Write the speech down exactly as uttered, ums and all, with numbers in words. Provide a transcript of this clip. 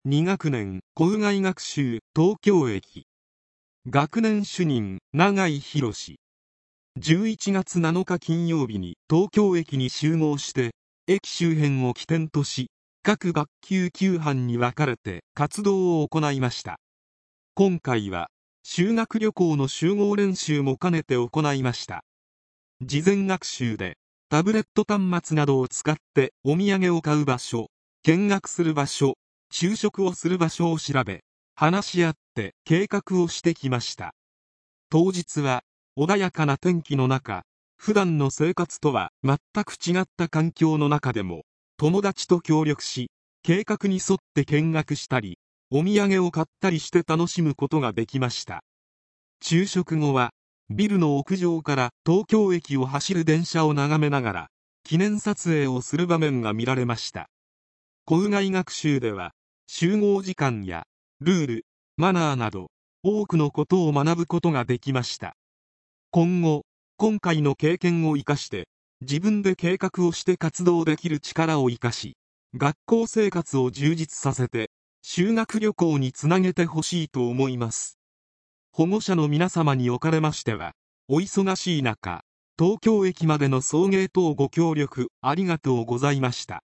に学年校外学習東京駅。学年主任永井博。じゅういちがつなのか金曜日に東京駅に集合して、駅周辺を起点とし、各学級きゅう班に分かれて活動を行いました。今回は修学旅行の集合練習も兼ねて行いました。事前学習でタブレット端末などを使ってお土産を買う場所、見学する場所、昼食をする場所を調べ、話し合って計画をしてきました。当日は穏やかな天気の中、普段の生活とは全く違った環境の中でも、友達と協力し、計画に沿って見学したり、お土産を買ったりして楽しむことができました。昼食後は、ビルの屋上から東京駅を走る電車を眺めながら、記念撮影をする場面が見られました。校外学習では、集合時間やルール、マナーなど、多くのことを学ぶことができました。今後、今回の経験を生かして、自分で計画をして活動できる力を生かし、学校生活を充実させて、修学旅行につなげてほしいと思います。保護者の皆様におかれましては、お忙しい中、東京駅までの送迎等ご協力ありがとうございました。